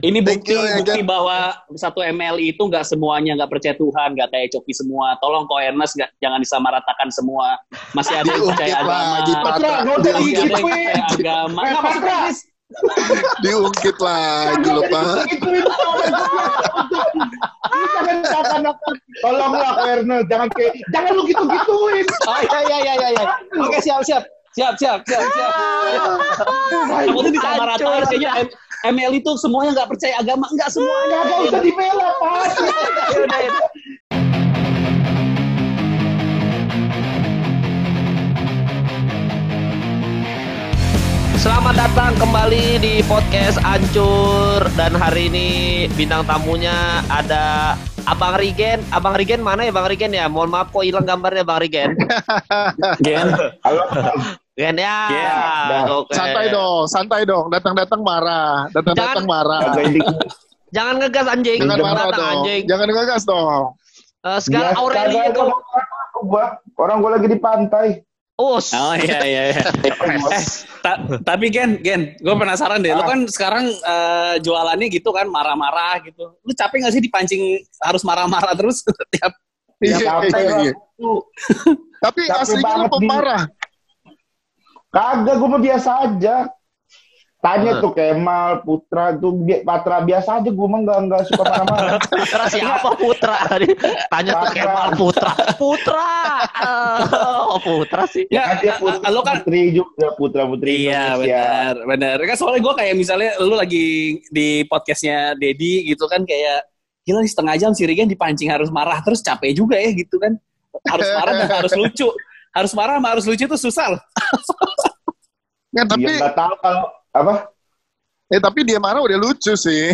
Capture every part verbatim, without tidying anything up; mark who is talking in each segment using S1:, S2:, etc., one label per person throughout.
S1: Ini bukti,
S2: you, ya,
S1: bukti bahwa satu M L I itu nggak semuanya nggak percaya Tuhan, nggak kayak Coki semua. Tolong Ko Ernest nggak, jangan disamaratakan semua. Masih ada yang percaya agama.
S3: Patra, nggak usah digituin.
S1: Agama. Nggak masuk teknis.
S2: Diungkit lagi loh Pak.
S3: Jangan seakan-akan. Tolonglah Ko Ernest, jangan kayak, jangan lu gitu-gituin.
S1: Oh iya iya iya iya. Oke siap siap. Siap, siap, siap, siap. Kamu tuh disamaratakan kayaknya M L itu semuanya nggak percaya agama, nggak semuanya.
S3: Nggak usah dibela, Pak.
S4: Selamat datang kembali di podcast Ancur. Dan hari ini bintang tamunya ada Abang Rigen. Abang Rigen mana ya Bang Rigen ya? Mohon maaf kok hilang gambarnya Bang Rigen.
S1: Gen.
S3: Halo.
S4: Gen ya.
S3: Yeah.
S4: Okay.
S2: Santai dong, santai dong. Datang-datang marah, datang-datang marah.
S4: Jangan ngegas anjing.
S2: Jangan marah
S4: dong.
S2: Anjing. Jangan ngegas dong.
S4: Uh, sekarang ya, Aureli itu
S3: gua, orang gua lagi di pantai.
S4: Us.
S1: Oh iya iya iya. eh, ta- tapi Gen, Gen, gue penasaran deh. Ah. Lo kan sekarang uh, jualannya gitu kan, marah-marah gitu. Lu capek nggak sih dipancing harus marah-marah terus tiap
S2: tiap iya, iya. Tapi aslinya lu pemarah.
S3: Kagak, gue mah biasa aja. Tanya uh. tuh Kemal, Putra, tuh Patra biasa aja. Gue mah nggak nggak suka marah-marah.
S4: Putra siapa Putra? Tanya tuh Kemal, Putra, Putra. Oh Putra sih.
S1: Ya,
S3: ya Putra,
S1: lo kan
S3: Putri juga, Putra Putri.
S1: Iya benar, benar. Kan soalnya gue kayak misalnya lu lagi di podcastnya Dedi gitu kan kayak gila nih setengah jam si Rigen dipancing harus marah terus capek juga ya gitu kan. Harus marah dan harus lucu. Harus marah sama harus lucu itu susah loh.
S2: Ya tapi
S3: ya, nggak tahu kalau apa?
S2: Eh tapi dia marah udah lucu sih.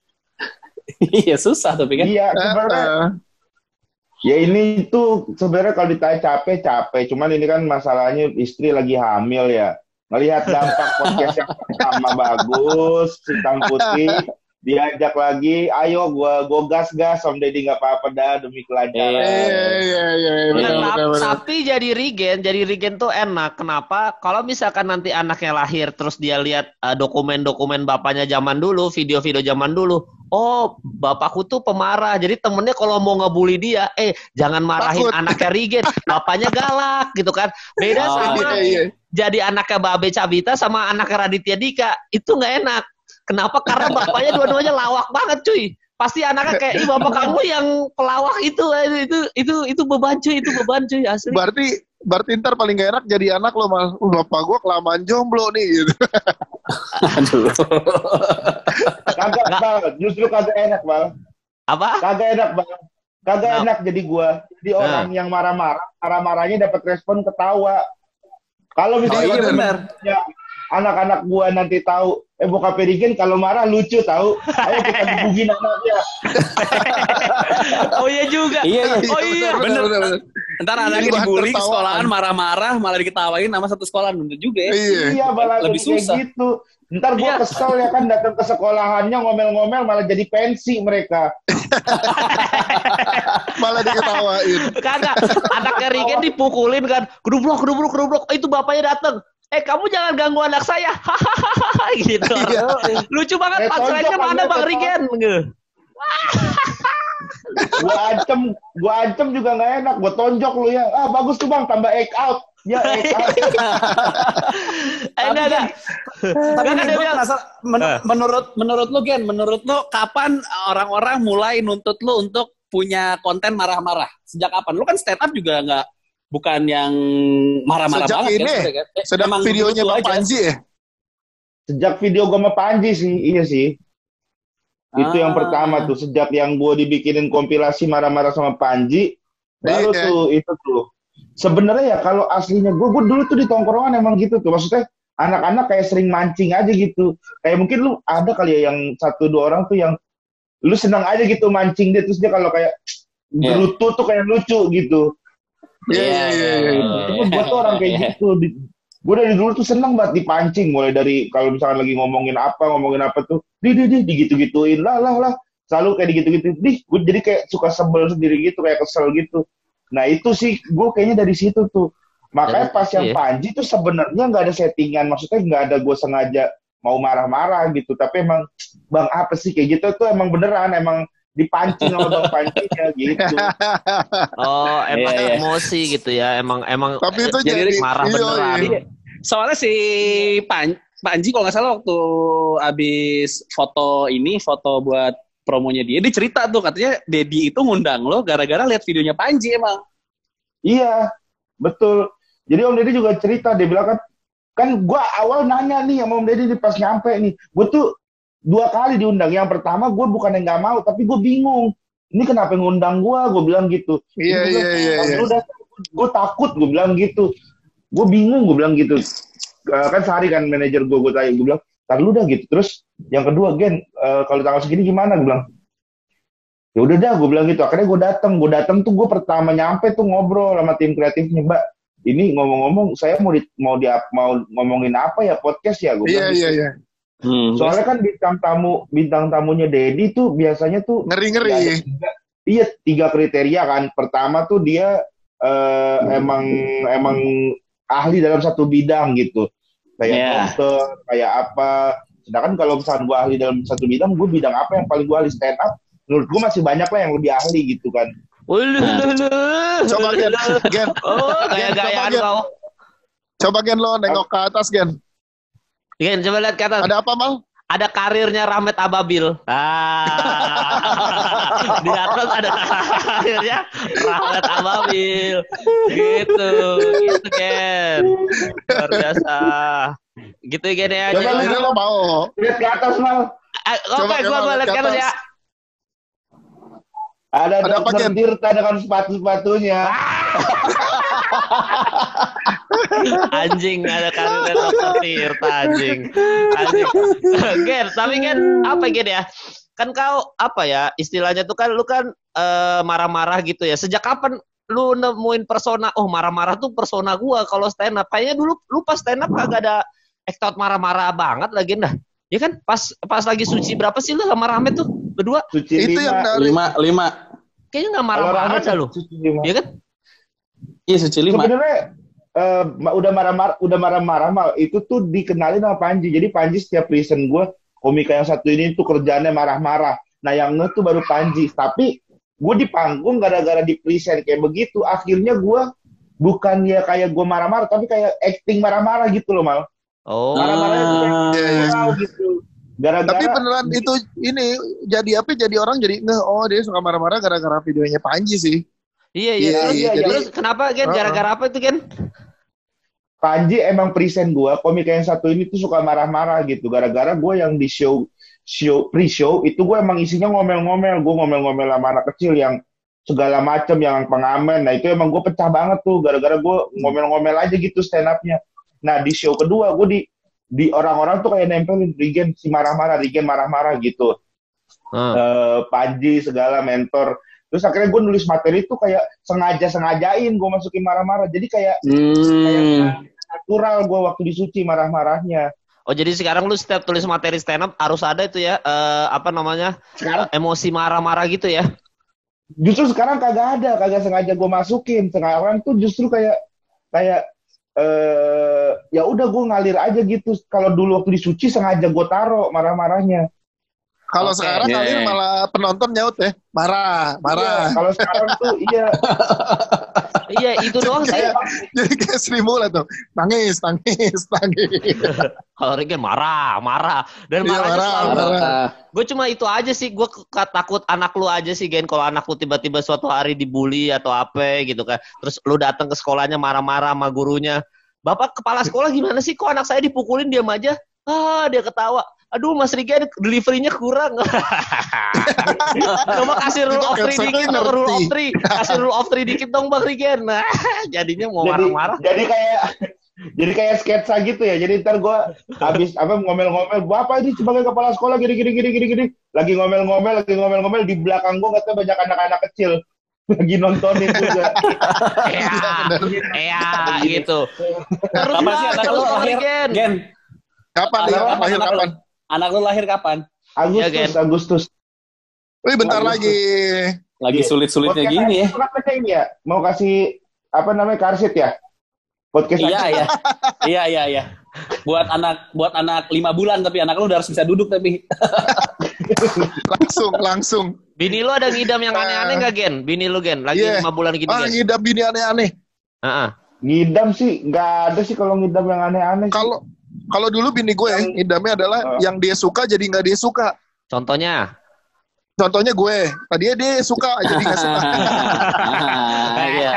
S1: Iya susah tapi kan.
S3: Iya sebenarnya. Uh, ya ini tuh sebenarnya kalau ditanya capek capek. Cuman ini kan masalahnya istri lagi hamil ya. Ngelihat dampak podcast yang pertama bagus, hitam putih. Diajak lagi, ayo gua gua gas gas, Om Deddy nggak apa-apa dah demi kelancaran.
S2: Iya iya iya.
S4: Tapi jadi Rigen, jadi Rigen tuh enak. Kenapa? Kalau misalkan nanti anaknya lahir, terus dia lihat uh, dokumen-dokumen bapaknya zaman dulu, video-video zaman dulu. Oh, bapakku tuh pemarah. Jadi temennya kalau mau ngebully dia, eh jangan marahin Takut. anaknya Rigen, bapaknya galak gitu kan. Beda oh, sama iya, iya. jadi anaknya Babe Cabita sama anaknya Raditya Dika, itu nggak enak. Kenapa? Karena bapaknya dua-duanya lawak banget, cuy. Pasti anaknya kayak, ih bapak kamu yang pelawak itu, itu, itu, itu beban cuy, itu beban cuy asli.
S2: Berarti, berarti ntar paling gak enak jadi anak lo mal. Uh, bapak gue kelamaan jomblo nih. Gitu.
S1: Aduh.
S3: Kagak bal, justru kagak enak bal.
S4: Apa?
S3: Kagak enak bal. Kagak nah. enak jadi gue. Jadi nah. orang yang marah-marah, marah-marahnya dapat respon ketawa. Kalau misalnya oh, iya benar. Ya, anak-anak gua nanti tahu, eh bokap Rigen kalau marah lucu tahu, ayo kita gebugin anaknya.
S4: Oh iya juga.
S1: Iya,
S4: oh iya.
S1: Bener. bener, bener. Ntar anaknya dibully ke sekolahan marah-marah, malah diketawain sama satu sekolahan bener juga ya.
S3: Iya, iya malah lebih susah. Gitu. Ntar gua iya. kesel ya kan datang ke sekolahannya ngomel-ngomel malah jadi pensi mereka.
S2: Malah diketawain.
S4: Kagak, anaknya Rigen dipukulin kan, gedublok, gedublok, gedublok. Oh, itu bapaknya datang. Eh kamu jangan ganggu anak saya, hahaha gitu. Iya. Lucu banget punchline-nya mana Bang Rigen?
S3: Gua ancem, gua ancem juga nggak enak. Gua tonjok lu ya. Ah bagus tuh Bang, tambah egg out. Ya egg out.
S4: Eh enggak enggak.
S1: Tapi kan dia men- menurut menurut lu Gen, menurut lu kapan orang-orang mulai nuntut lu untuk punya konten marah-marah? Sejak kapan? Lu kan stand up juga nggak bukan yang marah-marah
S2: sejak
S1: banget
S2: ini,
S1: ya. Sejak,
S2: eh, sejak videonya Bang Panji ya?
S3: Sejak video gue sama Panji sih, iya sih. Ah. Itu yang pertama tuh, sejak yang gue dibikinin kompilasi marah-marah sama Panji, baru iya. tuh itu tuh. Sebenarnya ya kalau aslinya gue, gue dulu tuh di tongkrongan emang gitu tuh. Maksudnya anak-anak kayak sering mancing aja gitu. Kayak mungkin lu ada kali ya yang satu dua orang tuh yang lu senang aja gitu mancing dia, terus dia kalau kayak yeah. gerutu tuh kayak lucu gitu.
S2: Iya, iya, iya.
S3: Cuma gue tuh orang kayak gitu. Gue dari dulu tuh seneng banget dipancing. Mulai dari kalau misalkan lagi ngomongin apa, ngomongin apa tuh. Di, di, di, digitu-gituin. Lah, lah, lah. Selalu kayak digitu-gitu. Di, gue jadi kayak suka sebel sendiri gitu. Kayak kesel gitu. Nah itu sih, gue kayaknya dari situ tuh. Makanya pas yang Panji tuh sebenarnya nggak ada settingan. Maksudnya nggak ada gue sengaja mau marah-marah gitu. Tapi emang bang apa sih kayak gitu tuh emang beneran emang dipancing sama bang pancinya gitu.
S4: Oh, emang
S1: Iya, iya.
S4: emosi gitu ya. Emang emang
S2: Tapi itu
S1: Jadi
S2: jadi
S4: marah
S2: iya,
S4: beneran.
S2: iya.
S1: Soalnya si Pan Panji kalau nggak salah waktu abis foto ini, foto buat promonya dia, dia cerita tuh katanya Dedi itu ngundang lo gara-gara lihat videonya Panji emang.
S3: Iya, betul. Jadi Om Deddy juga cerita, dia bilang kan, kan gue awal nanya nih sama Om Deddy nih pas nyampe nih, gue tuh dua kali diundang. Yang pertama gue bukan yang nggak mau, tapi gue bingung. Ini kenapa ngundang gue? Gue bilang gitu.
S2: Iya, iya, iya, iya.
S3: Gue takut, gue bilang gitu. Gue bingung, gue bilang gitu. Uh, kan sehari kan manajer gue, gue tanya, gue bilang, tar lu dah gitu. Terus yang kedua, Gen, uh, kalau tanggal segini gimana? Gue bilang, ya udah dah, gue bilang gitu. Akhirnya gue datang, gue datang tuh gue pertama nyampe tuh ngobrol sama tim kreatifnya, Mbak. Ini ngomong-ngomong, saya mau di, mau di, mau ngomongin apa ya podcast ya? Gue
S2: Iya,
S3: bilang
S2: iya,
S3: gitu.
S2: iya.
S1: Hmm,
S3: Soalnya kan bintang tamu, bintang tamunya Dedi tuh biasanya tuh
S2: Ngeri-ngeri.
S3: ya, ada tiga, iya tiga kriteria kan. Pertama tuh dia uh, emang emang ahli dalam satu bidang gitu. Kayak
S1: Yeah.
S3: dokter, kayak apa. Sedangkan kalau misalnya gue ahli dalam satu bidang, gue bidang apa yang paling gue ahli stand up? Menurut gue masih banyak lah yang lebih ahli gitu kan.
S4: Ulu, ulu,
S2: Coba Gen, Gen.
S4: Oh,
S2: Gen,
S4: gaya-gayaan
S2: coba, Gen.
S4: kau.
S2: Coba Gen lo nengok ke atas Gen.
S4: Gen, coba lihat ke atas.
S2: Ada apa Mal?
S4: Ada karirnya Rahmat Ababil. Ah. Di atas ada karirnya Rahmat Ababil. Gitu, gitu Gen. Luar biasa. Gitu Gen ya.
S3: Coba
S4: Jadi,
S2: Ini lo mau.
S3: Lihat ke atas mal.
S4: Ah,
S2: Coba,
S4: oke, gua
S2: coba
S4: gua lihat
S2: lihat
S4: ke
S2: ke
S4: atas ya.
S2: atas.
S3: Ada
S2: Ada apa,
S3: dokter
S2: Gen?
S3: Tirta dengan sepatu-sepatunya.
S4: Anjing, ada karirnya dokter Tirta anjing. Anjing. Gen, tapi Gen apa Gen ya? Kan kau apa ya istilahnya tuh kan lu kan eh, marah-marah gitu ya. Sejak kapan lu nemuin persona? Oh, marah-marah tuh persona gua kalau stand up. Kayaknya dulu lu pas stand up kagak ada act out marah-marah banget lagi dah. Ya kan pas pas lagi suci berapa sih lu sama Rahmat tuh berdua?
S3: Suci
S2: Itu yang
S3: lima.
S2: dari
S1: lima, lima.
S4: Kayaknya nggak
S3: Kalau
S4: marah-marah
S3: Rahmat
S4: dah lu.
S3: Suci lima.
S4: Ya kan?
S1: Iya, suci lima.
S3: Sebenarnya eh, ma- udah marah-marah, udah marah-marah mal. Itu tuh dikenalin sama Panji. Jadi Panji setiap present gue, komika yang satu ini tuh kerjaannya marah-marah. Nah yang nge tuh baru Panji. Tapi gue di panggung gara-gara di present kayak begitu, akhirnya gue bukan ya kayak gue marah-marah, tapi kayak acting marah-marah gitu loh mal.
S4: Oh.
S3: Marah-marahnya tuh kayak
S2: Iya, iya.
S3: wow gitu. Gara-gara
S2: Tapi beneran itu ini jadi apa? Jadi orang jadi ngeh. Oh dia suka marah-marah gara-gara videonya Panji sih.
S4: Iya, iya.
S2: Iya,
S4: Terus,
S3: iya,
S2: jadi-
S4: terus kenapa Gen?
S2: Uh-uh.
S4: Gara-gara apa itu Gen?
S3: Panji emang present gue, komika yang satu ini tuh suka marah-marah gitu. Gara-gara gue yang di show, show pre-show, itu gue emang isinya ngomel-ngomel. Gue ngomel-ngomel sama anak kecil yang segala macem, yang pengamen. Nah itu emang gue pecah banget tuh. Gara-gara gue ngomel-ngomel aja gitu stand up-nya. Nah di show kedua, gue di di orang-orang tuh kayak nempelin, Rigen si marah-marah, Rigen marah-marah gitu.
S4: Hmm.
S3: Eh, Panji segala mentor. Terus akhirnya gue nulis materi tuh kayak sengaja-sengajain gue masukin marah-marah. Jadi kayak
S1: Hmm.
S3: natural gue waktu di suci marah-marahnya.
S4: Oh jadi sekarang lu setiap tulis materi stand up harus ada itu ya eh, apa namanya
S3: Sekarang
S4: emosi marah-marah gitu ya?
S3: justru sekarang kagak ada, kagak sengaja gue masukin. Sekarang tuh justru kayak kayak eh ya udah gue ngalir aja gitu. Kalau dulu waktu di suci sengaja gue taro marah-marahnya.
S2: Kalau
S4: Oke,
S2: sekarang
S1: iya,
S2: ngalir
S1: iya.
S2: malah penonton nyaut ya. Marah,
S3: Iya,
S2: marah.
S3: kalau sekarang tuh iya
S4: Iya itu doang sih.
S3: kayak
S2: Jadi kayak Sri Mulat tuh. Nangis, nangis, nangis.
S4: Kalau Regen marah, marah dan
S2: Iya,
S4: marahnya
S2: marah,
S4: selalu.
S2: marah.
S4: Gue cuma itu aja sih. Gue takut anak lu aja sih Gen. Kalau anak lu tiba-tiba suatu hari dibully atau apa gitu kan. Terus lu datang ke sekolahnya marah-marah sama gurunya. Bapak kepala sekolah gimana sih? Kok anak saya dipukulin diam aja? Ah dia ketawa. Aduh Mas Rigen delivery-nya kurang. Coba kasih rule of three
S2: Itu
S4: dikit dong,
S2: ngerti.
S4: rule of three. Kasih rule of three dikit dong Bang Rigen. Nah, jadinya mau
S3: jadi,
S4: marah-marah.
S3: jadi kayak jadi kayak sketsa gitu ya. Jadi ntar gue habis apa ngomel-ngomel, bapak ini sebagai kepala sekolah gini gini gini gini gini. Lagi ngomel-ngomel, lagi ngomel-ngomel di belakang gue katanya banyak anak-anak kecil lagi nontonin juga.
S4: Iya, iya gitu. Terus
S1: Kapan
S4: Bang,
S1: sih anak
S4: terus
S1: lu
S4: Bang
S1: lahir?
S4: Rigen.
S1: Gen,
S2: Kapan nih?
S1: Anak-
S2: Lahir
S1: anak-
S2: kapan?
S1: anak lu lahir kapan?
S3: Agustus,
S4: Gen.
S3: Agustus.
S2: Wih bentar
S3: Agustus.
S2: lagi.
S1: Lagi
S3: Iya.
S1: sulit-sulitnya
S3: Podcast
S1: gini ya.
S3: itu katanya ini ya, mau kasih apa namanya karsit ya? Podcast
S1: Iya, iya. Iya, iya, iya. buat anak buat anak lima bulan tapi anak lu udah harus bisa duduk tapi.
S2: langsung langsung.
S4: Bini lu ada ngidam yang aneh-aneh nggak Gen? Bini lu Gen, lagi
S2: Yeah.
S4: lima bulan gini
S2: Ah,
S4: Gen.
S2: ngidam bini aneh-aneh.
S4: Heeh.
S3: Ngidam sih nggak ada sih kalau ngidam yang aneh-aneh. sih.
S2: Kalau kalau dulu bini gue ngidamnya adalah
S3: Oh.
S2: yang dia suka jadi nggak dia suka.
S4: Contohnya?
S2: Contohnya gue, tadinya dia suka jadi nggak suka.
S1: Iya.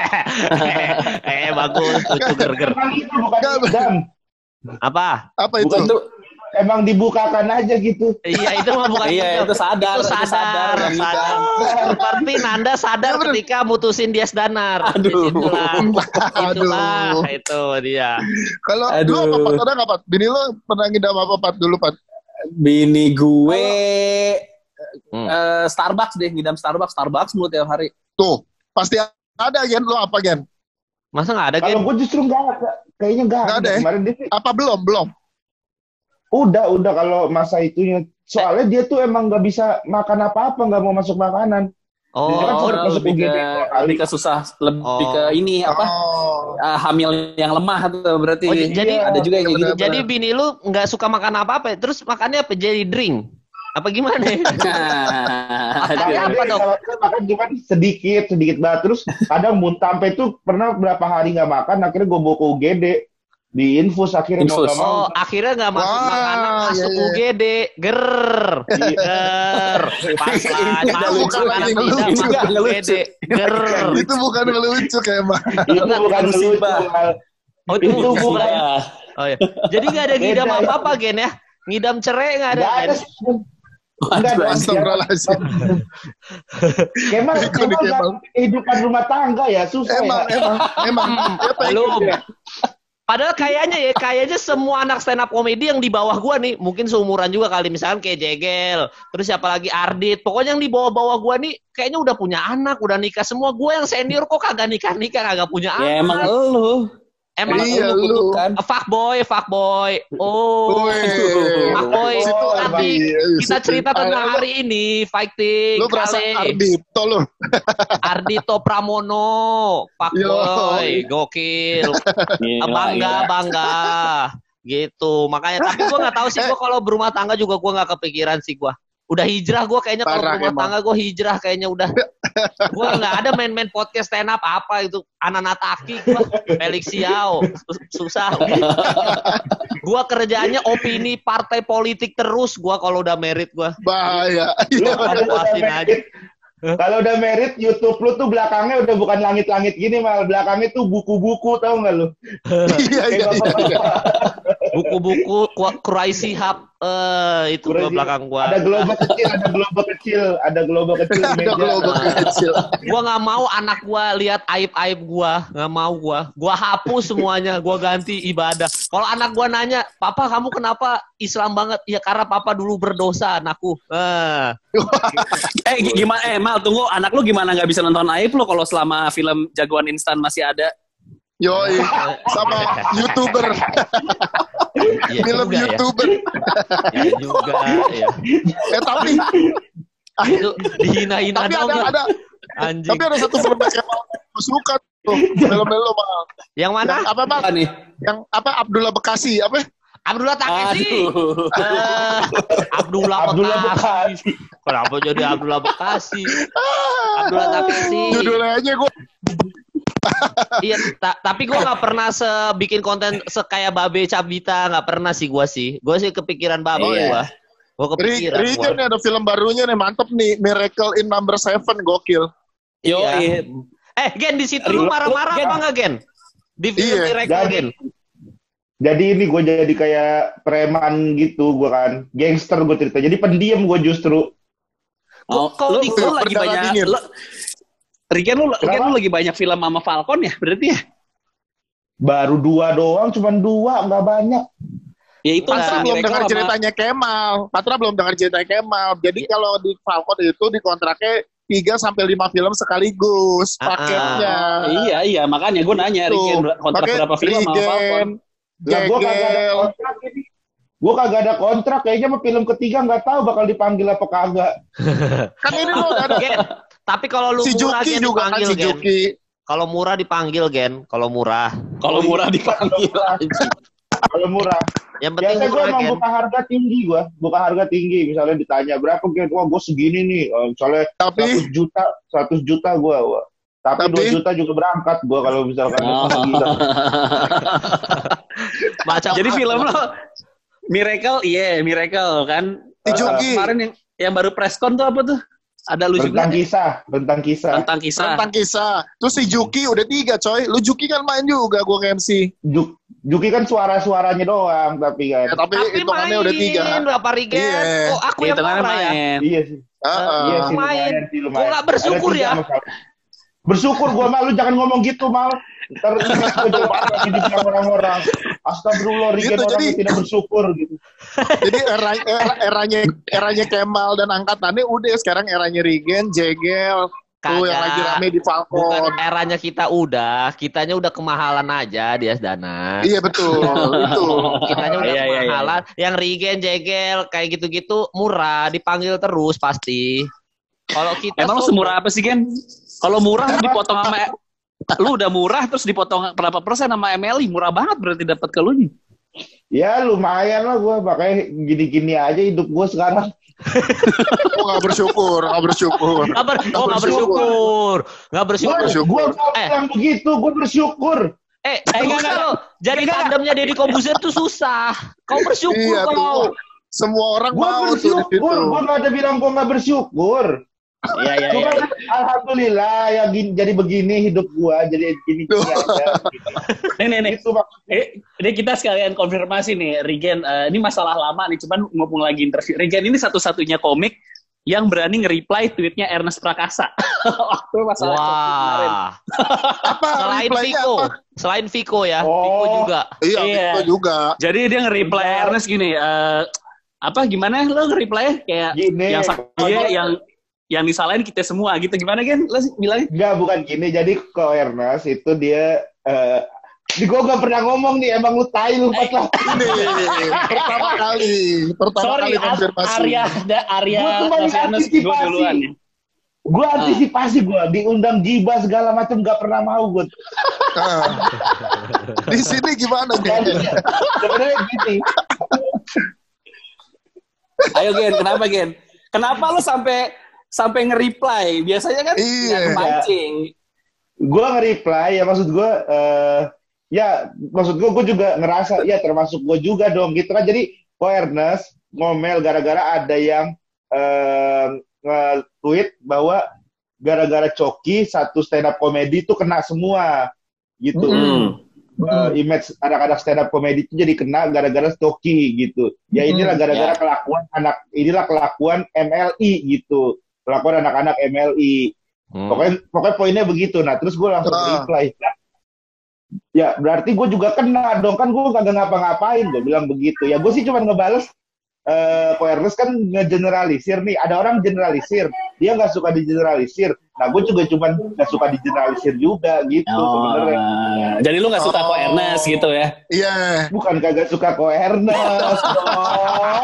S4: eh bagus, lucu gerger.
S3: Emang itu bukan
S2: Nggak,
S3: ngidam.
S4: Apa?
S2: Apa itu?
S3: Bukan tuh. Emang dibukakan aja gitu.
S4: Iya itu mah bukan
S1: Iya,
S4: ngidam.
S1: itu sadar,
S4: Itu
S1: itu
S4: sadar,
S1: sadar, yang
S4: sadar. Seperti Nanda sadar
S2: Ya, bener.
S4: ketika mutusin Dias Danar.
S1: Aduh.
S4: Itulah, itulah,
S2: Aduh.
S4: itu dia.
S2: Kalau
S1: Aduh.
S2: lu apa Pat? Ada nggak Pat? Bini lu pernah ngidam apa Pat dulu Pat?
S1: Bini gue
S4: Hmm.
S1: eh, Starbucks deh, ngidam Starbucks, Starbucks mulu tiap hari.
S2: Tuh, pasti ada Gen. Lu apa Gen?
S4: Masa nggak ada
S3: Kalau
S4: Gen?
S3: gue justru nggak ada. Kayaknya nggak
S2: Nggak
S3: ada.
S2: ada ya?
S3: Kemarin dia sih
S2: Apa belum? Belum.
S3: udah udah kalau masa itunya. Soalnya dia tuh emang nggak bisa makan apa-apa, nggak mau masuk makanan.
S4: Oh,
S3: Dia kan
S1: Oh,
S3: sempat masuk
S1: lebih
S3: U G D
S1: ke,
S3: dua kali.
S1: lebih ke susah, lebih
S4: Oh.
S1: ke ini apa?
S2: Oh.
S1: eh, hamil yang lemah tuh berarti.
S4: Oh, j- jadi-
S1: ada juga yang kayak gitu.
S2: Benar.
S4: jadi bini lu nggak suka makan apa-apa, terus makannya apa? Jadi drink? Apa gimana?
S1: Aduh.
S4: Makanya apa, Dok?
S3: Kalau dia makan cuma sedikit, sedikit banget. Terus kadang muntah sampai itu pernah berapa hari nggak makan, akhirnya gue bawa ke U G D. Diinfus akhirnya mau
S1: Infus.
S3: nggak mau.
S4: Oh, akhirnya nggak masuk
S2: Wah,
S4: makanan, masuk
S2: iya, iya.
S4: U G D, ger, ger, pas lah,
S2: Itu
S4: masuk
S2: bukan
S4: makanan
S2: lagi
S4: tidak
S2: ngelucu.
S4: masuk
S1: Nggak
S4: U G D,
S1: ngelucu.
S4: ger.
S2: Itu bukan ngelucu kayak mah.
S3: Itu bukan lucu.
S1: musibah.
S3: Mal.
S4: Oh,
S3: Itu
S4: itu
S3: bukan.
S4: bukan. Oh ya. Jadi nggak ada ngidam
S3: Beda,
S4: apa apa Gen ya? Ngidam cerai nggak ada
S3: Nggak
S4: Gen?
S3: ada. Enggak ada.
S2: Astagfirullahaladzim.
S3: Kemal,
S2: Ikut nih,
S3: Kemal
S2: Kemal.
S3: nggak kehidupan rumah tangga ya susah
S2: Emang,
S3: ya.
S2: emang, emang. Dia pengen
S4: Belum.
S2: ya.
S4: Padahal kayaknya ya, kayaknya semua anak stand up komedi yang di bawah gua nih, mungkin seumuran juga kali, misalkan kayak Jegel, terus siapa lagi Ardit, pokoknya yang di bawah-bawah gua nih kayaknya udah punya anak, udah nikah semua. Gua yang senior kok kagak nikah-nikah, kagak punya anak.
S1: Ya emang elu.
S4: Emang
S2: Iya,
S1: lu
S2: lu.
S1: kutukan.
S4: fuckboy, fuckboy. Oh,
S2: Wih.
S4: fuckboy.
S2: Situ
S4: Nanti
S2: Ardi.
S4: kita cerita tentang
S2: Lu-
S4: hari ini, fighting
S2: Lu berasa
S4: kali.
S2: Ardito lu.
S4: Ardito Pramono, fuckboy, gokil.
S1: Gila,
S4: bangga
S1: gila.
S4: bangga gitu, makanya tapi gue nggak tahu sih, gue kalau berumah tangga juga gue nggak kepikiran sih. Gue udah hijrah, gue kayaknya kalau
S2: Parah
S4: berumah
S2: emang.
S4: tangga gue hijrah kayaknya udah. Gue nggak ada main-main podcast stand up apa itu, Ananataki gue, Felix Xiao, susah. Gue kerjaannya opini partai politik terus gue kalau udah merit gue.
S2: Bahaya.
S3: Lu
S2: Iya,
S3: kalau
S4: puasin
S3: udah
S4: aja.
S3: merit, kalau udah merit, YouTube lu tuh belakangnya udah bukan langit-langit gini, mal belakangnya tuh buku-buku, tau nggak lu?
S2: iya, iya, iya, iya.
S4: Buku-buku Crazy Hub, eh itu gua
S3: Crazy.
S4: belakang gue.
S3: Ada gelombang kecil, ada gelombang kecil, ada gelombang kecil di
S2: Ada
S3: meja.
S2: gelombang kecil.
S4: Gua nggak mau anak gua lihat aib-aib gua, nggak mau gua. Gua hapus semuanya, gua ganti ibadah. Kalau anak gua nanya, "Papa, kamu kenapa Islam banget?" Ya karena papa dulu berdosa, anakku. Eh.
S1: Eh gi- gimana? Eh Mal, tunggu, anak lu gimana nggak bisa nonton aib lo kalau selama film Jagoan Instan masih ada?
S2: Yoi, sama YouTuber,
S4: Iya
S2: film
S4: juga ya.
S2: YouTuber.
S4: Iya juga ya.
S2: Eh tapi,
S4: Itu dihina-hina
S2: tapi
S4: dong.
S2: ada, ada,
S4: Anjing.
S2: tapi ada satu film yang Kemal gue suka tuh, film-film lo mal.
S4: Yang mana?
S2: Yang apa mal?
S1: Apa nih?
S2: Yang apa? Abdullah Bekasi, apa?
S4: Abdullah Takeshi.
S1: Aduh.
S4: Eh, Abdullah
S3: Abdullah
S4: Bekasi. Kenapa jadi Abdullah Bekasi? Abdullah Takeshi.
S2: Judulnya aja gue.
S4: Iya, ta- tapi gue nggak pernah sebikin konten sekaya Babe Cabita, nggak pernah sih gue sih. Gue sih kepikiran Babe
S1: Iya.
S4: gue. Gue kepikiran.
S2: Rigen
S4: gua.
S2: nih ada film barunya nih, mantep nih, Miracle in Number Seven, gokil.
S1: Yo,
S4: Iya.
S1: iya.
S4: Eh, Gen di situ lu
S1: Lu-
S4: marah-marah
S1: lu, Gen.
S4: apa nggak Gen? Di film
S2: Iya,
S4: Miracle
S3: jadi-
S4: Gen.
S3: Jadi ini gue jadi kayak preman gitu, gue kan gangster gue cerita. Jadi pendiam gue justru.
S1: Oh,
S4: Kok
S1: lu,
S4: di-
S1: lu lagi
S2: berdarah
S1: banyak.
S2: dingin.
S1: Lu, Rigen lu, Rigen
S3: Kenapa?
S1: lu lagi banyak film sama Falcon ya? Berarti ya?
S3: Baru dua doang, cuman dua, nggak banyak.
S1: Ya itu
S2: Patra
S1: si
S2: belum
S1: Miracle
S2: dengar
S1: sama-
S2: ceritanya Kemal. Patra belum dengar ceritanya Kemal. Jadi
S4: Iya.
S2: kalau di Falcon itu dikontraknya tiga sampai lima film sekaligus
S4: Ah, ah.
S2: paketnya.
S1: Iya, iya, makanya gue nanya
S2: Tuh,
S1: Rigen kontrak
S2: pakai
S1: berapa film sama Falcon?
S2: Rigen,
S3: Lah gue kagak ada
S2: Gegel.
S3: kontrak ini. Gue kagak ada kontrak, kayaknya mah film ketiga nggak tahu bakal dipanggil apa kagak.
S2: Kan ini lo udah ada
S4: Gen, tapi kalau lu
S2: si
S4: murah
S2: Juki
S4: Gen
S2: juga kan,
S4: dipanggil
S2: si
S4: Gen.
S2: Juki.
S4: Kalau murah dipanggil Gen, kalau murah.
S1: Kalau murah dipanggil anjing.
S3: Kalau murah.
S4: Yang penting
S3: Biasanya gue
S4: murah,
S3: emang
S4: Gen.
S3: buka harga tinggi gue, buka harga tinggi. Misalnya ditanya berapa, Gen? Wah gue segini nih. Eh, Misalnya
S2: Tapi
S3: seratus juta, seratus juta gue. Tapi,
S2: Tapi-
S3: dua juta juga berangkat gue kalau misalkan
S1: Oh.
S3: gila.
S4: Macam
S1: Jadi film lo Miracle, iya Miracle kan.
S2: Si
S1: Uh,
S2: Juki.
S1: Kemarin yang yang baru preskon tuh apa tuh? Ada lu juga
S3: Tentang kisah, tentang kisah.
S1: tentang kisah.
S2: Tentang kisah. Terus si Juki udah tiga coy. Lu Juki kan main juga gue ke M C.
S3: Juk, Juki kan suara-suaranya doang, tapi kan.
S2: Ya, tapi,
S4: tapi
S2: hitungannya udah tiga.
S4: main Bapak Rigen.
S2: Iya.
S4: Oh, aku yang
S1: Hitungannya
S4: marah ya.
S1: main.
S3: Iya sih.
S2: Heeh.
S3: Iya sih,
S4: main.
S3: lumayan sih, lumayan.
S4: Kok nggak bersyukur
S3: Ada tiga
S4: ya?
S3: masalah. Bersyukur gua Mal, lu jangan ngomong gitu Mal. Ntar gue jauh banget lagi dibilang orang-orang. Astagfirullah, Rigen
S2: Gitu,
S3: orang
S2: jadi-
S3: yang tidak bersyukur gitu.
S2: Jadi era, era, eranya eranya Kemal dan angkatannya udah, sekarang eranya Rigen, Jegel, tuh yang
S4: Kagak.
S2: lagi rame di Falcon.
S4: Bukan eranya kita udah, kitanya udah kemahalan aja di Asdana.
S2: Iya betul, itu.
S4: Kitanya udah
S1: Iya, iya, iya.
S4: kemahalan. Yang Rigen, Jegel, kayak gitu-gitu murah, dipanggil terus pasti. Kalau kita
S1: Emang lu
S4: sombong.
S1: semurah apa sih, Gen? Kalau murah lu dipotong sama lu udah murah terus dipotong berapa persen sama M L I, murah banget berarti dapat ke lu nih.
S3: Ya lumayan lah gua, makanya gini-gini aja hidup gua sekarang.
S2: Oh nggak bersyukur, nggak bersyukur.
S4: Nggak ber- oh, nggak bersyukur. Nggak
S3: Gua,
S4: bersyukur.
S2: bersyukur.
S3: gua gua
S4: Eh.
S3: bilang begitu, gua bersyukur.
S4: Eh,
S1: Eh, enggak,
S4: susah
S1: enggak.
S4: loh. Jadi tandemnya Deddy Kobuzer tuh susah. Kau bersyukur
S2: Iya
S4: kau.
S2: tuh. Semua orang
S3: Gua
S2: mau tuh di situ.
S3: bersyukur, gua nggak ada bilang gua nggak bersyukur.
S1: Iya iya
S3: Cuma
S1: iya.
S3: alhamdulillah ya gini, jadi begini hidup gua, jadi gini gini aja.
S1: Nih nih nih.
S3: Itu maksudnya.
S1: Eh, ini kita sekalian konfirmasi nih, Rigen. eh, ini masalah lama nih, cuman mumpung lagi interview. Rigen ini satu-satunya komik yang berani nge-reply tweetnya Ernest Prakasa waktu masalah Coki kemarin.
S4: Wah.
S2: Apa?
S4: Selain
S2: reply-nya
S4: Viko,
S2: apa?
S4: selain Viko ya,
S3: Oh.
S4: Viko juga.
S2: Iya,
S1: Iya.
S2: itu juga.
S1: Jadi dia nge-reply Ernest gini, eh, apa gimana lo nge-reply kayak
S3: Gini.
S1: yang sa- dia yang yang disalahin kita semua gitu, gimana Gen? Lo bilangnya?
S3: Enggak, bukan gini. Jadi ke Ernest itu dia eh di gua nggak pernah ngomong nih, emang lu tai lu empat lah.
S2: Ini pertama kali, pertama
S1: Sorry,
S2: kali
S1: Ar-
S2: konfirmasi.
S1: Arya, ada Arya,
S3: Gua cuma
S1: Mas Ernest gue
S3: antisipasi.
S1: duluan ya.
S3: Gua antisipasi gua diundang gibah segala macam nggak pernah mau gua.
S2: Ah. Di sini gimana
S3: Dan
S2: Gen?
S3: sebenarnya gini.
S1: Ayo Gen, kenapa Gen? Kenapa lo sampai sampai nge-reply? Biasanya kan
S2: Iya.
S1: nggak kepancing.
S3: Gua nge-reply ya, maksud gua eh ya maksud gua gua juga ngerasa ya termasuk gua juga dong gitu kan. Jadi kok Ernest ngomel gara-gara ada yang eh nge-tweet bahwa gara-gara Coki satu stand up komedi itu kena semua gitu.
S1: Hmm.
S3: Eh, image anak-anak stand up komedi itu jadi kena gara-gara Coki gitu. Ya inilah gara-gara
S1: Ya.
S3: kelakuan anak, inilah kelakuan M L I gitu. Kelakuan anak-anak M L I.
S4: Hmm.
S3: Pokoknya pokoknya poinnya begitu. Nah, terus gue langsung
S2: Ah.
S3: reply. Ya, berarti gue juga kena dong, kan gue kagak ngapa-ngapain, gue bilang begitu. Ya gue sih cuma ngebales eh Ko Ernest kan ngegeneralisir nih, ada orang generalisir, dia nggak suka digeneralisir. Nah, gue juga cuma nggak suka digeneralisir juga gitu
S1: Oh,
S3: sebenarnya.
S1: jadi lu nggak suka
S2: Oh.
S1: kok Ernest gitu ya?
S2: Iya.
S3: Bukan kagak suka Ko Ernest dong.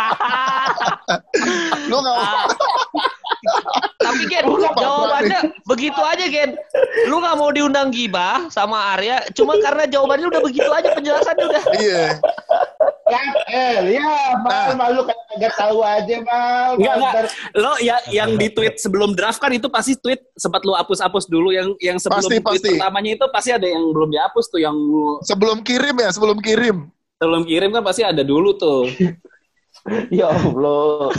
S2: Lu nggak
S4: Tapi Gen, jawabannya begitu aja Gen. Lu nggak mau diundang gibah sama Arya, cuma karena jawabannya udah begitu aja, penjelasannya udah.
S2: Iya.
S3: Kan, eh, ya, mal, malu kagak tahu aja, mal.
S1: Enggak,
S3: Mal,
S1: enggak.
S3: ntar-
S1: Lo ya yang di tweet sebelum draft kan itu pasti tweet sempat lu hapus-hapus dulu, yang yang sebelum
S2: Pasti,
S1: tweet
S2: pasti.
S1: pertamanya itu pasti ada yang belum dihapus tuh, yang lu
S2: Sebelum kirim ya, sebelum kirim.
S1: sebelum kirim kan pasti ada dulu tuh.
S3: Ya Allah.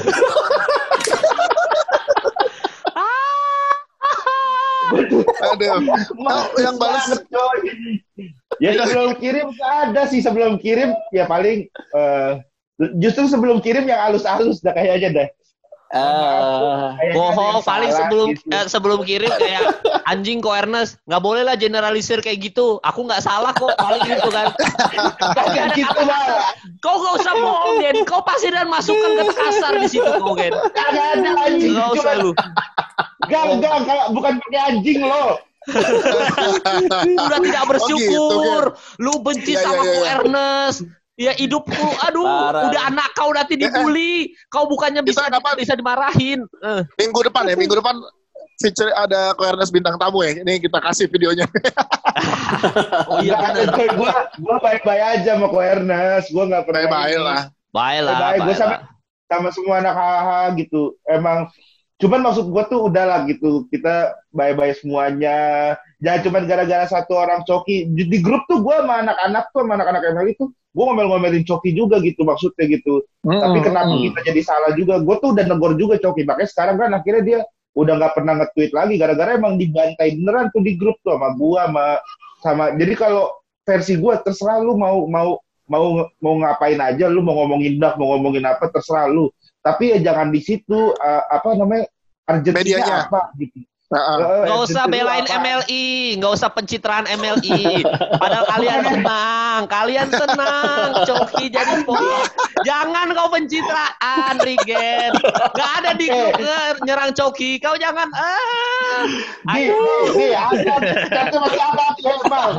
S2: Aduh. Oh, yang balas
S3: Banget, coy. Ya sebelum kirim nggak ada sih, sebelum kirim ya paling eh, justru sebelum kirim yang halus-halus dah kayaknya dah.
S1: Eh,
S3: Kayaknya ada
S4: Bohong,
S3: yang
S4: paling
S3: salah
S4: sebelum
S3: gitu.
S4: eh, sebelum kirim kayak anjing Ko Ernest, nggak boleh lah generalisir kayak gitu. Aku nggak salah kok, paling gitu kan.
S3: Kagak gitu, Mal.
S4: Kau nggak usah bohong Gen, kau pasti dan masukkan kata kasar di situ kau Gen.
S3: Kagak ada anjing.
S4: Nggak usah
S3: Cuma-
S4: lu.
S3: Enggak, enggak, enggak, bukan pakai anjing loh.
S4: Udah tidak bersyukur,
S2: Oh, gitu,
S4: lu benci
S2: Iya,
S4: sama
S2: iya,
S4: Ko
S2: iya.
S4: Ernest. Ya hidupku, aduh,
S1: Parah.
S4: udah anak kau nanti dibully, kau bukannya bisa
S2: Kita kapan?
S4: bisa dimarahin. Eh.
S2: Minggu depan ya, minggu depan feature ada Ko-Ernest bintang tamu ya. Ini kita kasih videonya.
S3: Oh iya, gue gue baik-baik aja sama Ko-Ernest. Gue nggak pernah.
S2: Baik-baik lah.
S4: Baik lah.
S3: Baik, gue sama sama semua anak H H gitu. Emang, cuman maksud gue tuh udahlah gitu. Kita baik-baik semuanya. Jangan cuman gara-gara satu orang Coki. Di, di grup tuh gue sama anak-anak tuh, sama anak-anak M L itu, gue ngomel-ngomelin Coki juga gitu maksudnya gitu. Mm-hmm. Tapi kenapa kita jadi salah juga? Gue tuh udah negor juga Coki. Makanya sekarang kan akhirnya dia udah nggak pernah nge-tweet lagi gara-gara emang dibantai beneran tuh di grup tuh sama gue sama sama. Jadi kalau versi gue terserah lu mau mau mau mau ngapain aja, lu mau ngomongin dak, mau ngomongin apa terserah lu. Tapi ya jangan di situ uh, apa namanya urgensinya apa gitu.
S2: Uh-uh.
S4: Nggak usah belain apa? M L I, nggak usah pencitraan M L I. Padahal kalian senang, kalian senang. Coki jadi pokok. Jangan kau pencitraan, Rigen. Nggak ada di grup nyerang Coki. Kau jangan. Ah.
S3: Di, di, ada. Tapi masih ada herbal.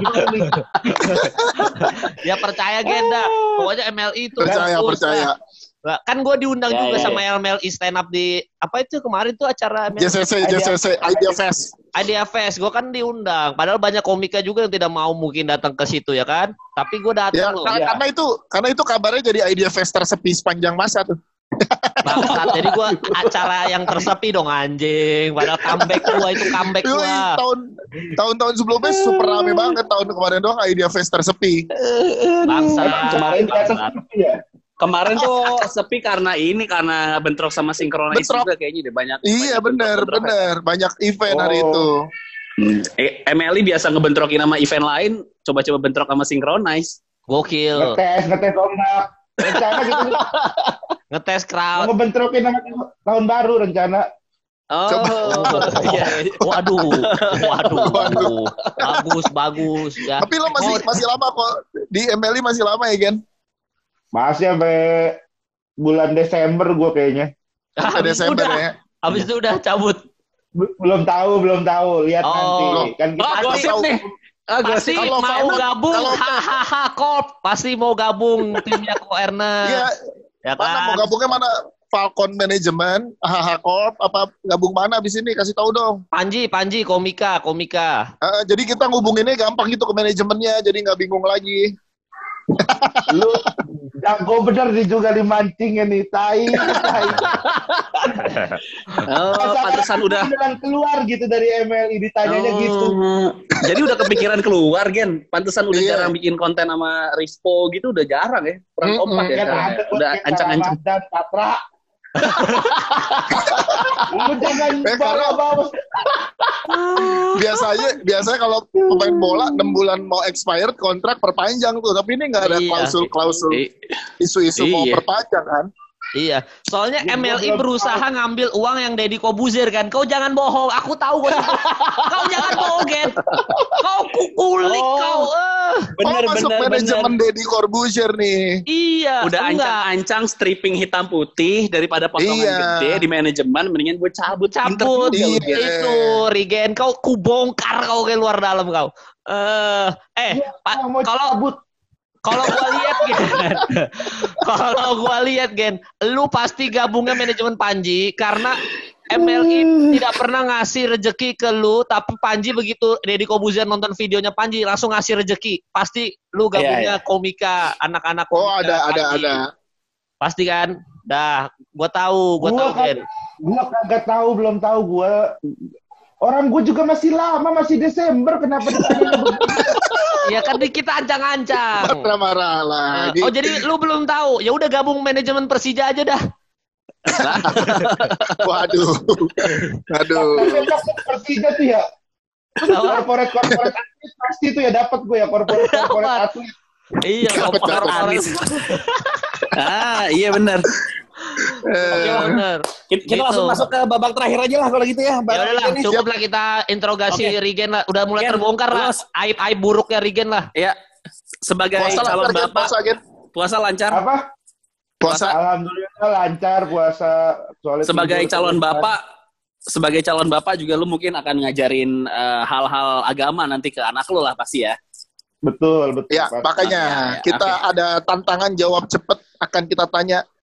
S4: Ya percaya Genda. Pokoknya M L I itu.
S2: Percaya, percaya.
S4: Kan gue diundang
S1: ya,
S4: juga
S1: ya,
S4: sama
S1: ya.
S4: M L I stand up di apa itu kemarin tuh acara
S2: J C C J C C Idea Fest.
S4: Idea Fest, gue kan diundang. Padahal banyak komika juga yang tidak mau mungkin datang ke situ ya kan. Tapi gue datang
S2: ya,
S4: loh.
S2: Karena,
S4: ya.
S2: karena itu karena itu kabarnya jadi Idea Fest tersepi sepanjang masa tuh.
S4: Bangsat, jadi gue acara yang tersepi dong anjing. Padahal comeback gue itu comeback gue.
S2: Tahun tahun-tahun sebelumnya super rame banget. Tahun kemarin doang Idea Fest tersepi.
S4: Bangsat.
S1: Kemarin sepi ya. Kemarin tuh sepi karena ini karena bentrok sama Synchronize juga kayaknya deh banyak.
S2: Iya benar benar banyak event oh. hari itu.
S1: Hmm. Eh, M L I biasa ngebentrokin sama event lain, coba-coba bentrok sama Synchronize.
S4: Gokil.
S3: Ngetes ngetes ombak. Rencana gitu.
S4: Ngetes crowd.
S3: Mau ngebentrokin sama tahun baru rencana.
S4: Oh, coba. Iya. Waduh, waduh, waduh. Bagus, bagus ya.
S2: Tapi lo masih oh. masih lama kok di M L I masih lama ya, Gen?
S3: Masih sampai bulan Desember gue kayaknya.
S2: Sampai Desember
S4: udah,
S2: ya.
S4: Abis itu udah cabut.
S3: Belum tahu, belum tahu. Lihat oh. nanti. Kan kita
S4: oh, gosip nih. Oh, pasti mau kalau, gabung kalau, hahaha Corp. Pasti mau gabung timnya Ko-Ernest.
S2: Iya.
S4: Ya kan?
S2: Mana mau gabungnya mana? Falcon Management, hahaha Corp, apa gabung mana abis ini? Kasih tahu dong.
S4: Panji, Panji, komika, komika.
S2: Uh, jadi kita ngubunginnya gampang gitu ke manajemennya, jadi nggak bingung lagi.
S3: Lu jago bener nih juga dimancingnya nih, tai, tai.
S1: Oh, pantesan udah
S3: keluar gitu dari M L I ditanyanya oh. gitu.
S1: Jadi udah kepikiran keluar, Gen. Pantesan udah iya. jarang bikin konten sama Rispo gitu, udah jarang ya. Perang mm-hmm. kompak ya. Kan ya. Udah ancang-ancang.
S3: Dan Patra. Lu jangan bawa-bawa.
S2: biasanya biasanya kalau pemain bola enam bulan mau expired kontrak perpanjang tuh, tapi ini nggak ada iya. klausul-klausul isu-isu iya. mau perpanjang kan.
S4: Iya, soalnya M L I berusaha ngambil uang yang Deddy Corbuzier kan. Kau jangan bohong, aku tahu kau. Kau jangan bohong, Gen. Kau kukulik oh, kau. Uh.
S2: Bener, oh, masuk bener, manajemen Deddy Corbuzier nih.
S4: Iya.
S1: Udah ancang-ancang stripping hitam putih daripada potongan iya. gede di manajemen, mendingan gue cabut.
S4: Cabut. Iya. Itu, Rigen. Kau kubongkar kau ke luar dalam kau. Uh, eh, ya, Pak, kalau Kalau gua lihat Gen, kalau gua lihat Gen, lu pasti gabungnya manajemen Panji karena M L I tidak pernah ngasih rezeki ke lu, tapi Panji begitu Deddy Corbuzier nonton videonya Panji langsung ngasih rezeki. Pasti lu gabungnya yeah, yeah. komika, anak-anak komika.
S2: Oh ada
S4: Panji.
S2: ada ada.
S4: Pasti kan? Dah, gua tahu, gua, gua tahu Gen.
S3: Gua kagak tahu, belum tahu gua. Orang gue juga masih lama, masih Desember, kenapa ditanya begitu?
S4: Ya kan kita ancang-ancang.
S2: Marah-marah lah.
S4: Nah, gitu. Oh jadi lu belum tahu? Ya udah gabung manajemen Persija aja dah.
S2: Waduh. Waduh.
S3: Persija tuh ya. Corporate corporate atlet pasti tuh ya dapat gue ya corporate corporate atlet.
S4: Iya, corporate.
S1: Ah, iya benar.
S4: Oke, benar.
S1: Kita, kita gitu. langsung masuk ke babak terakhir aja lah kalau gitu ya.
S4: Ya udahlah, cukuplah kita interogasi okay. Rigen lah. Udah mulai Gen, terbongkar lah. Aib-aib buruknya Rigen lah.
S1: Ya. Sebagai puasa calon lancar, bapak. Puasa, puasa lancar.
S3: Apa?
S1: Puasa.
S3: Alhamdulillah lancar puasa.
S1: Soalnya sebagai calon bapak, sebagai calon bapak juga lu mungkin akan ngajarin uh, hal-hal agama nanti ke anak lu lah pasti ya.
S3: Betul, betul.
S2: Ya, makanya ya, ya, kita okay. ada tantangan jawab cepat, akan kita tanya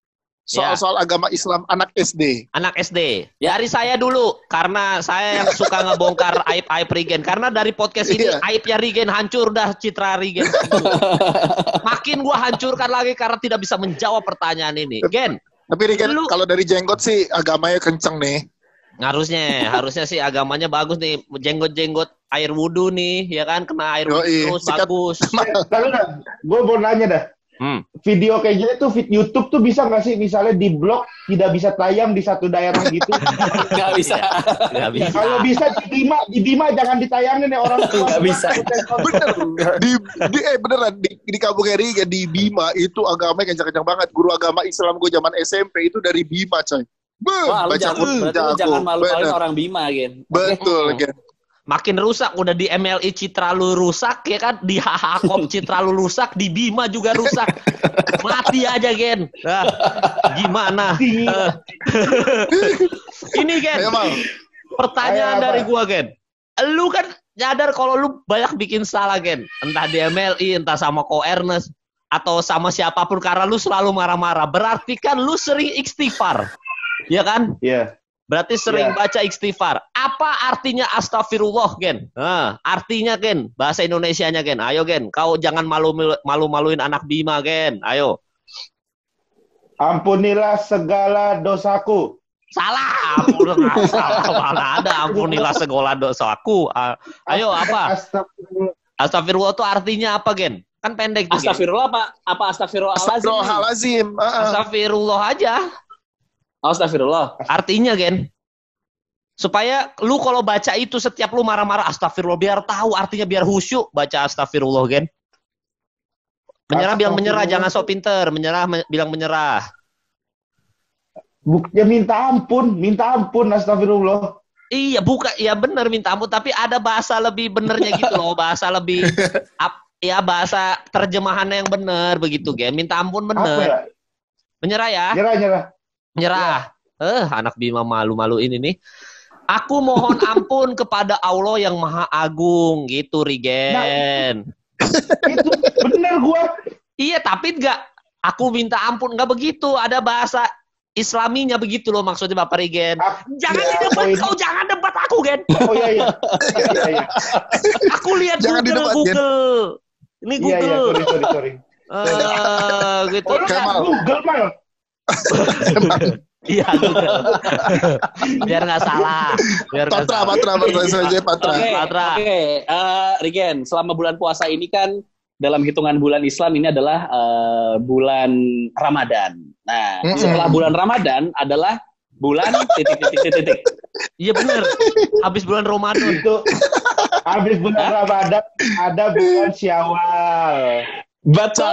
S2: soal-soal ya. Agama Islam anak S D.
S4: Anak S D. Ya. Dari saya dulu, karena saya yang suka ngebongkar aib-aib Regen. Karena dari podcast ini yeah. aibnya Regen hancur dah, citra Regen. Makin gua hancurkan lagi karena tidak bisa menjawab pertanyaan ini. Gen.
S2: Tapi Regen, lu... kalau dari jenggot sih agamanya kenceng nih.
S4: Harusnya, harusnya sih agamanya bagus nih. Jenggot-jenggot air wudhu nih, ya kan? Kena air wudhu terus bagus.
S3: Kalau gue mau nanya dah. Hmm. Video kayak gini tuh YouTube tuh bisa nggak sih misalnya di blok tidak bisa tayang di satu daerah gitu?
S1: Nggak bisa.
S4: Nggak bisa.
S3: Kalau bisa di Bima, di Bima jangan ditayangin ya orang tua.
S1: Nggak bisa.
S2: Bener. Di, di eh beneran di, di Kampung Heri ya di Bima itu agamanya kencang-kencang banget. Guru agama Islam gue zaman S M P itu dari Bima coy.
S1: Be, Wah, lu jangan, lu jangan malu-maluin orang Bima, Gen.
S2: Betul,
S1: okay.
S2: Gen.
S4: Makin rusak, udah di M L I citra lu rusak, ya kan? Di H H Kop citra lu rusak, di Bima juga rusak. Mati aja, Gen. Nah, gimana? Uh. Ini, Gen. Pertanyaan Ayo, dari gua, Gen. Lu kan nyadar kalau lu banyak bikin salah, Gen. Entah di M L I, entah sama Ko Ernest, atau sama siapapun, karena lu selalu marah-marah. Berarti kan lu sering istighfar. Iya kan?
S3: Iya. Yeah.
S4: Berarti sering yeah. baca istighfar. Apa artinya astagfirullah, Gen? Nah, artinya, Gen. Bahasa Indonesianya, Gen. Ayo, Gen. Kau jangan malu-maluin anak Bima, Gen. Ayo.
S3: Ampunilah segala dosaku.
S4: Salah. Ampunilah salah. Mana ada ampunilah segala dosaku. Ayo, apa? Astagfirullah. Astagfirullah itu artinya apa, Gen? Kan pendek tuh.
S1: Astagfirullah apa? Apa astagfirullahalazim?
S2: Astagfirullahalazim. Uh-uh.
S4: Astagfirullah aja.
S1: Astagfirullah.
S4: Artinya, Gen, supaya lu kalau baca itu setiap lu marah-marah astagfirullah, biar tahu artinya, biar khusyuk baca astagfirullah, Gen. Menyerah bilang menyerah, jangan sok pinter. Menyerah me- bilang menyerah.
S3: Buknya minta ampun, minta ampun astagfirullah.
S4: Iya, buka, ya benar minta ampun, tapi ada bahasa lebih benernya gitu loh, bahasa lebih ap, ya bahasa terjemahannya yang benar begitu, Gen. Minta ampun bener. Ya? Menyerah ya?
S3: Nyerah, nyerah.
S4: Nyerah. Eh, anak Bima malu-malu ini nih. Aku mohon ampun kepada Allah yang Maha Agung, gitu, Rigen.
S3: Nah, itu bener gua.
S4: Iya, tapi enggak. Aku minta ampun, enggak begitu. Ada bahasa Islaminya begitu loh maksudnya Bapak Rigen. Jangan ya, didebat kau, ini. Jangan debat aku, Gen.
S3: Oh iya iya. iya, iya.
S4: Aku lihat Google,
S2: didebat,
S4: Google. Gen. Ini Google. Iya, iya,
S3: sorry, sorry, sorry.
S4: Uh, gitu.
S3: Oh, Kemal. Google, Mal.
S4: Iya, Google. Biar nggak salah. Biar nggak
S2: salah. Patra, Patra, saja Patra.
S1: Oke, okay, okay. uh, Rigen, selama bulan puasa ini kan dalam hitungan bulan Islam ini adalah uh, bulan Ramadan. Nah, mm-hmm. setelah bulan Ramadan adalah bulan titik-titik-titik.
S4: Iya benar. Habis bulan Ramadan
S3: itu. Habis bulan Ramadan ada bulan Syawal.
S1: Betul.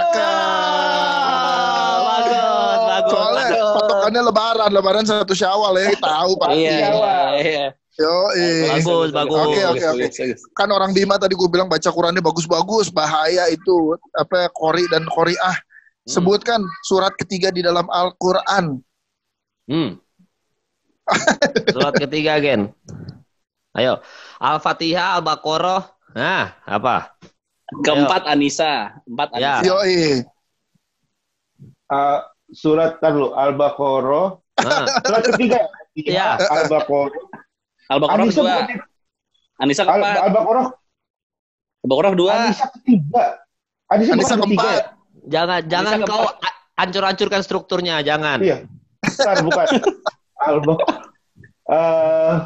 S4: Bagus, bagus.
S2: Soalnya patokannya Lebaran, Lebaran satu Syawal ya, tahu pasti.
S1: Iya, Syawal. Iya.
S2: Yo, eh.
S4: Bagus, bagus.
S2: Oke, oke, oke. Kan orang Bima tadi gue bilang baca Qurannya bagus-bagus, bahaya itu apa qori dan qoriah. Hmm. Sebutkan surat ketiga di dalam Al-Qur'an.
S4: Hmm. Surat ketiga, Gen. Ayo. Al-Fatihah, Al-Baqarah. Nah, apa?
S1: Keempat Anisa, empat Anisa.
S2: Yo, eh.
S3: Uh, surat dulu Al-Baqarah.
S4: Nah.
S3: Surat ketiga.
S4: Iya.
S3: Al-Baqarah.
S1: Al-Baqarah
S3: Anisa
S1: kedua. Anisa keempat.
S3: Al-Baqarah.
S1: Al-Baqarah kedua.
S3: Anisa ketiga. Anisa,
S2: Anisa keempat.
S4: Jangan,
S1: Anisa
S4: jangan
S1: keempat.
S4: kau hancur-hancurkan strukturnya, jangan.
S3: Iya. Bukan, bukan. Al-Baqarah. Uh,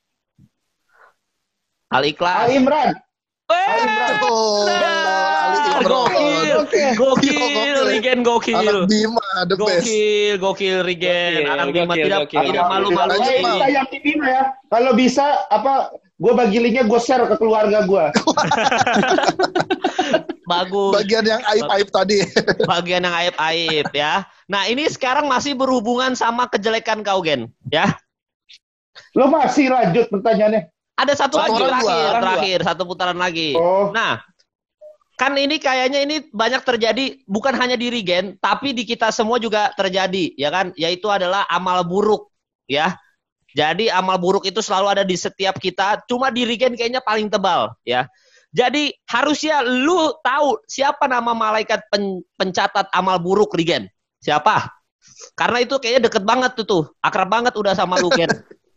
S4: Al-Ikhlas.
S3: Al-Imran.
S2: Oh,
S4: gokil, gokil, Rigen gokil.
S2: Anak Bima, the best.
S4: Gokil, gokil, Rigen. Anak Bima tidak tidak malu-malu.
S3: Yang di Bima ya. Kalau bisa, apa? Gue bagi linknya, gue share ke keluarga gue.
S4: Bagus.
S2: Bagian yang aib-aib tadi.
S4: Bagian yang aib-aib ya. Nah ini sekarang masih berhubungan sama kejelekan kau, Gen, ya?
S3: Lo masih lanjut pertanyaannya?
S4: Ada satu lagi terakhir,
S1: dua,
S4: terakhir
S1: dua.
S4: satu putaran lagi.
S3: Oh.
S4: Nah, kan ini kayaknya ini banyak terjadi bukan hanya di Rigen, tapi di kita semua juga terjadi, ya kan? Yaitu adalah amal buruk, ya. Jadi amal buruk itu selalu ada di setiap kita, cuma di Rigen kayaknya paling tebal, ya. Jadi harusnya lu tahu siapa nama malaikat pen, pencatat amal buruk Rigen? Siapa? Karena itu kayaknya deket banget tuh tuh. Akrab banget udah sama lu, Gen.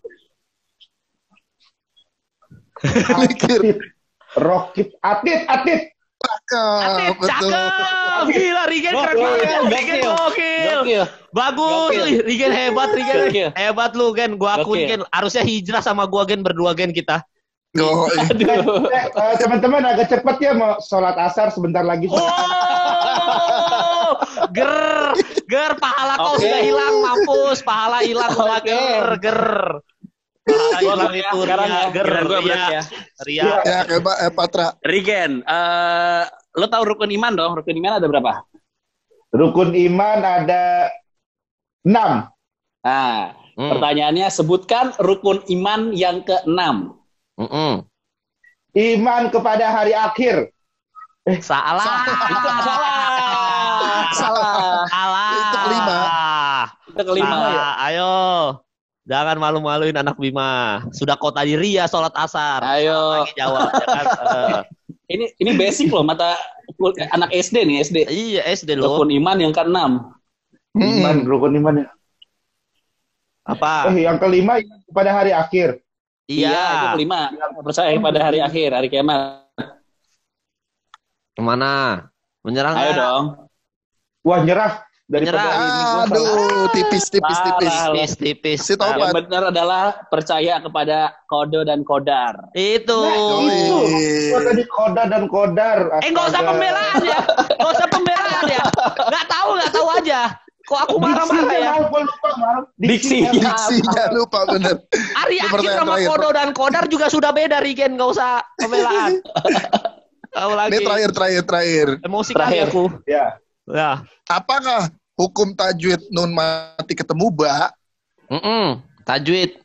S2: Mikir.
S3: Rocket Atit, Atit.
S2: Cakep, betul.
S4: Cakep. Gila, Rigen keren banget. Rigen gokil. Bagus. Rigen hebat, Rigen. Hebat lu, Gen. Gua akuin, Gen. Harusnya hijrah sama gua, Gen. Berdua, Gen, kita.
S2: Yo,
S3: Aduh. Eh, eh, teman-teman agak cepat ya mau sholat asar sebentar lagi.
S4: Oh, ger, ger, pahala kau
S1: Oke.
S4: sudah hilang, mampus, pahala hilang udah
S1: Oke.
S4: ger, ger. Pahala hilang
S1: ya,
S4: itu
S1: sekarang
S4: ria,
S1: ya.
S4: ger,
S1: Giliran gua
S4: ria,
S1: berarti ya.
S4: ria.
S2: ya kayak eh, Patra.
S1: Rigen, eh lo tahu rukun iman dong? Rukun iman ada berapa?
S3: Rukun iman ada enam.
S1: Nah,
S4: Hmm.
S1: pertanyaannya sebutkan rukun iman yang keenam.
S4: Mm-mm.
S3: Iman kepada hari akhir.
S4: Salah.
S1: Itu salah.
S2: Salah.
S4: Salah.
S2: Itu kelima.
S1: Itu kelima ya.
S4: Salah. Ayo. Jangan malu-maluin anak Bima. Sudah kau tadi ria sholat asar.
S1: Ayo.
S4: Lagi jawab. Jangan, eh.
S1: Ini ini basic loh mata anak S D nih, S D.
S4: Iya, S D loh.
S1: Rukun iman yang keenam.
S3: Iman,
S2: Hmm.
S3: rukun iman. ya.
S4: Apa?
S3: Eh, yang kelima iman kepada hari akhir.
S1: Iya, itu
S4: Iya.
S1: kelima. Percaya pada hari akhir, hari kiamat.
S4: Kemana? Menyerah
S1: Ayo
S4: nggak?
S1: dong.
S3: Wah, nyerah daripada
S4: Nyerah.
S3: ini gua salah.
S2: Aduh, tipis, tipis, tipis.
S1: Parah.
S4: Tipis, tipis.
S2: Kasih tahu,
S1: Yang
S2: Pak.
S1: benar adalah percaya kepada kode dan kodar.
S4: Itu.
S3: Nah, itu. Gua tadi kodar dan kodar.
S4: Eh, nggak usah
S3: Astaga.
S4: pembelaan ya. Nggak usah pembelaan ya. Nggak tahu, nggak tahu aja. Kok aku marah-marah
S3: Diksinya
S4: ya?
S3: maaf, gua lupa, maaf.
S1: Diksinya.
S3: Diksinya.
S2: Diksinya lupa bener.
S4: Hari
S2: Itu
S4: akhir
S2: pertanyaan
S4: sama
S2: terakhir.
S4: kodo dan kodar juga sudah beda, Rigen. Nggak usah pembelaan. Tahu lagi.
S2: Ini terakhir, terakhir, terakhir.
S4: Emosi
S1: Terakhir.
S4: kali aku.
S3: Ya.
S4: Ya.
S2: Apakah hukum tajwid nun mati ketemu ba?
S4: Mm-mm. Tajwid.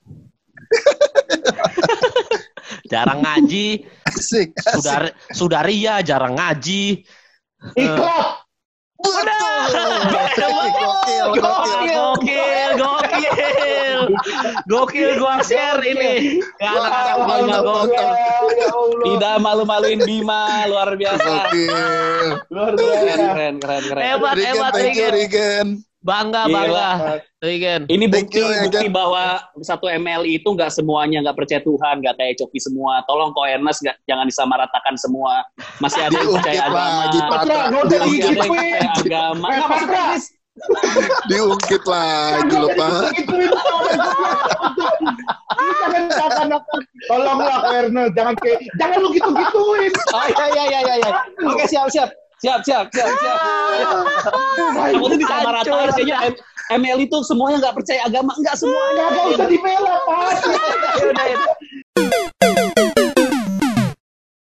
S4: Jarang ngaji.
S2: Asik, asik.
S4: Sudah sudah ria, jarang ngaji.
S3: Ikhlas.
S2: Betul. Gokil,
S4: Gokil,
S2: gokil.
S4: gokil, gokil, gokil. Gua share ini. Ya, anak-anak
S2: Wah,
S4: Bima
S2: mantap,
S4: gokil.
S3: Ya Allah.
S1: Tidak malu-maluin Bima, luar biasa.
S2: Gokil.
S3: Luar
S1: Keren,
S3: biasa.
S1: keren, keren, keren.
S4: Hebat,
S2: Rigen,
S4: hebat,
S2: thank you,
S4: Rigen.
S2: Rigen.
S4: Bangga,
S1: Gila.
S4: bangga. Rigen.
S1: Ini
S2: Thank
S1: bukti
S2: you, ya,
S1: bukti
S2: Jan.
S1: bahwa satu M L I itu nggak semuanya nggak percaya Tuhan, nggak kayak Coki semua. Tolong kok Ernest nggak jangan disamaratakan semua. Masih ada yang percaya
S2: Diungkit
S1: agama.
S2: lagi, Patra.
S3: Patra, nggak usah
S1: Masih ada yang
S3: digituin.
S1: percaya agama.
S3: Eh,
S1: Nggak maksudnya
S3: Patra.
S1: ini
S2: Diungkit lagi loh, Pak.
S3: Gituin orang gua. Lu jangan seakan-akan tolonglah Ko Ernest, jangan kayak jangan lu gitu-gituin.
S1: Oh iya iya iya iya. iya. Oke siap siap siap siap siap siap. Aku tuh disamaratain
S4: Hancur.
S1: kayaknya M- M L itu semuanya nggak percaya agama, nggak semuanya.
S3: Enggak usah dibela, Pak.
S4: Yaudah, yaudah.